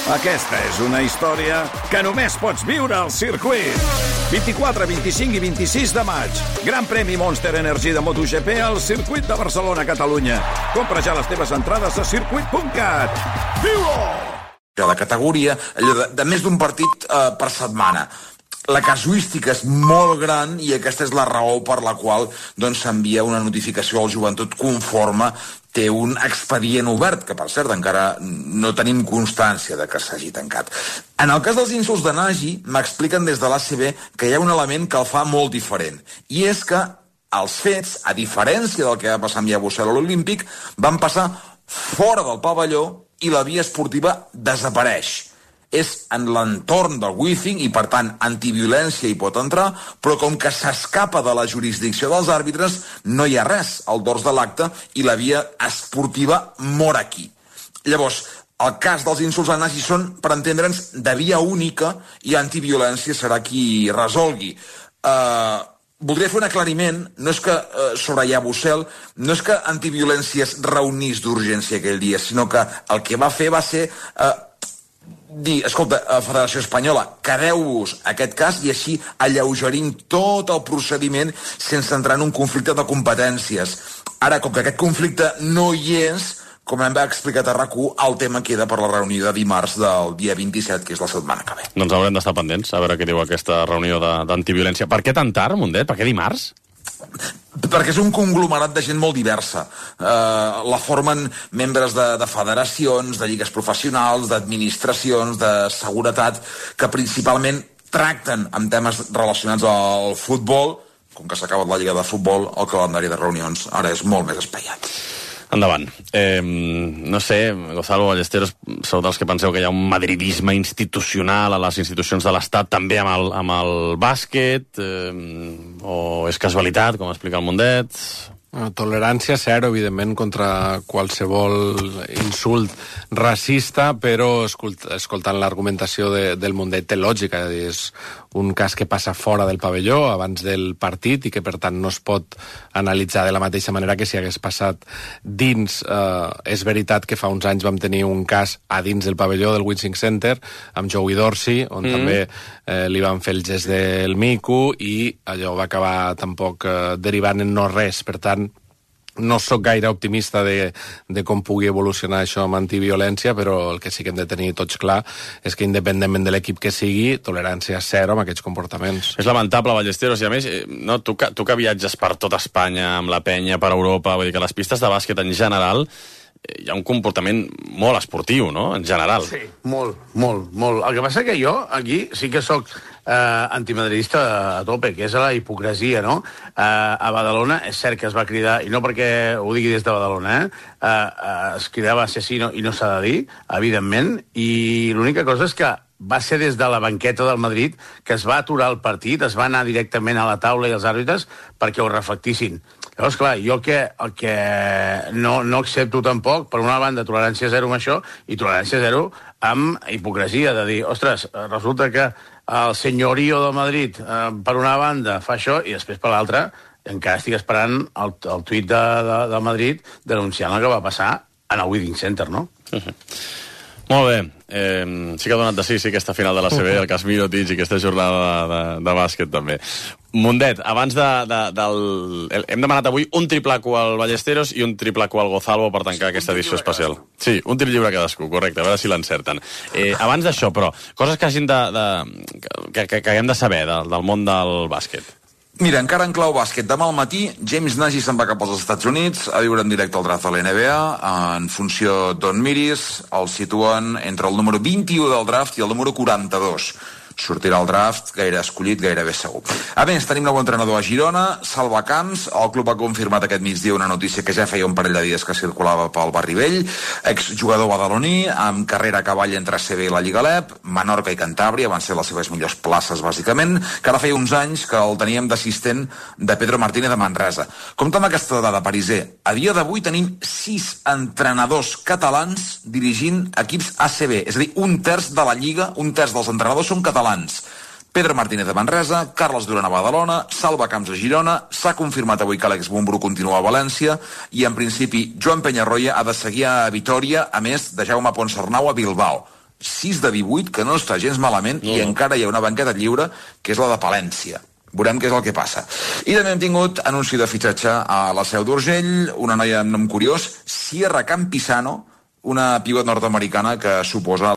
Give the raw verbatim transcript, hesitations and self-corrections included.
Aquesta és una història que només pots viure al circuit. vint-i-quatre, vint-i-cinc i vint-i-sis de maig. Gran premi Monster Energy de MotoGP al circuit de Barcelona, Catalunya. Compra ja les teves entrades a circuit punt cat. Viu-ho! De categoria, allò de, de més d'un partit eh, per setmana. La casuística és molt gran i aquesta és la raó per la qual doncs, s'envia una notificació al Joventut conforme té un expedient obert, que per cert encara no tenim constància de que s'hagi tancat. En el cas dels insults de Nagy, m'expliquen des de l'A C B que hi ha un element que el fa molt diferent, i és que els fets, a diferència del que va passar amb Yabusel a l'Olímpic, van passar fora del pavelló i la via esportiva desapareix. És en l'entorn del Wizzing i, per tant, antiviolència hi pot entrar, però com que s'escapa de la jurisdicció dels àrbitres, no hi ha res al dors de l'acte i la via esportiva mor aquí. Llavors, el cas dels insults a Nagy són, per entendre'ns, de via única i antiviolència serà qui resolgui. Uh, voldria fer un aclariment, no és que uh, sobre Yabusel, no és que antiviolència es reunís d'urgència aquell dia, sinó que el que va fer va ser... Uh, dir, escolta, Federació Espanyola, quedeu-vos aquest cas i així alleugerim tot el procediment sense entrar en un conflicte de competències. Ara, com que aquest conflicte no hi és, com hem explicat a RAC u, el tema queda per la reunió de dimarts del dia vint-i-set, que és la setmana que ve. Doncs haurem d'estar pendents a veure què diu aquesta reunió d'antiviolència. Per què tan tard, Mundet? Per què dimarts? Perquè és un conglomerat de gent molt diversa. Uh, la formen membres de, de federacions, de lligues professionals, d'administracions, de seguretat, que principalment tracten amb temes relacionats al futbol. Com que s'ha acabat la lliga de futbol, el calendari de reunions ara és molt més espaiat. Endavant. Eh, no sé, Gonzalo Ballesteros, sou dels que penseu que hi ha un madridisme institucional a les institucions de l'Estat, també amb el, amb el bàsquet, eh, o és casualitat, com explica el Mundet? Tolerància zero, evidentment, contra qualsevol insult racista, però escolt, escoltant l'argumentació de, del Mundet té lògica. És un cas que passa fora del pavelló abans del partit i que, per tant, no es pot analitzar de la mateixa manera que si hagués passat dins. Eh, és veritat que fa uns anys vam tenir un cas a dins del pavelló del Wizzing Center amb Joey Dorsey, on mm. també eh, li van fer el gest del mico i allò va acabar tampoc eh, derivant en no res. Per tant, no sóc gaire optimista de, de com pugui evolucionar això amb antiviolència, però el que sí que hem de tenir tots clar és que independentment de l'equip que sigui, tolerància zero amb aquests comportaments. És lamentable, Ballesteros, i a més, no, tu, que, tu que viatges per tot Espanya, amb la penya, per Europa, vull dir que les pistes de bàsquet en general hi ha un comportament molt esportiu, no?, en general. Sí, molt, molt, molt. El que passa que jo, aquí, sí que sóc eh, antimadridista a tope, que és la hipocresia, no? Eh, a Badalona, és cert que es va cridar, i no perquè ho digui des de Badalona, eh, eh, eh es cridava assassí i no s'ha de dir, evidentment, i l'única cosa és que va ser des de la banqueta del Madrid que es va aturar el partit, es va anar directament a la taula i als àrbitres perquè ho reflectissin. Llavors, clar, jo el que, el que no, no accepto tampoc, per una banda, tolerància zero amb això, i tolerància zero amb hipocresia, de dir, ostres, resulta que el senyorio de Madrid, eh, per una banda, fa això, i després per l'altra, encara estic esperant el, el tuit de, de, de Madrid denunciant el que va passar en el Wizzing Center, no? Uh-huh. Molt bé. Eh, sí que ha donat de sí, sí, aquesta final de la C B, el cas Mirotic i aquesta jornada de, de, de bàsquet, també. Mundet, abans de, de, del... Hem demanat avui un triplaco al Ballesteros i un triplaco al Gozalvo per tancar aquesta edició especial. Sí, un tip lliure a cadascú, correcte, a veure si l'encerten. Eh, abans d'això, però, coses que hagin de... de que, que, que haguem de saber de, del món del bàsquet. Mira, encara en clau bàsquet, demà al matí James Nagy se'n va cap als Estats Units a viure en directe el draft de l'N B A. En funció d'on miris, el situen entre el número vint-i-u del draft i el número quaranta-dos. Sortirà el draft gaire escollit, gairebé segur. A més, tenim nou entrenador a Girona, Salva Camps. El club ha confirmat aquest migdia una notícia que ja feia un parell de dies que circulava pel barri vell. Exjugador badaloní, amb carrera a cavall entre C B i la Lliga L E P. Menorca i Cantàbria van ser les seves millors places, bàsicament, que ara feia uns anys que el teníem d'assistent de Pedro Martínez de Manresa. Compte amb aquesta dada, Pariser. A dia d'avui tenim sis entrenadors catalans dirigint equips A C B. És a dir, un terç de la Lliga, un terç dels entrenadors són catalans. Pedro Martínez de Manresa, Carles Duran a Badalona, Salva Camps a Girona, s'ha confirmat avui que Àlex Bumbrú continua a València i, en principi, Joan Penyarroia ha de seguir a Vitòria, a més de Jaume Ponsarnau a Bilbao. sis de divuit, que no està gens malament, no. I encara hi ha una banqueta lliure, que és la de Palència. Veurem què és el que passa. I també hem tingut anunci de fitxatge a la Seu d'Urgell, una noia amb nom curiós, Sierra Campisano, una pivot nord-americana que suposa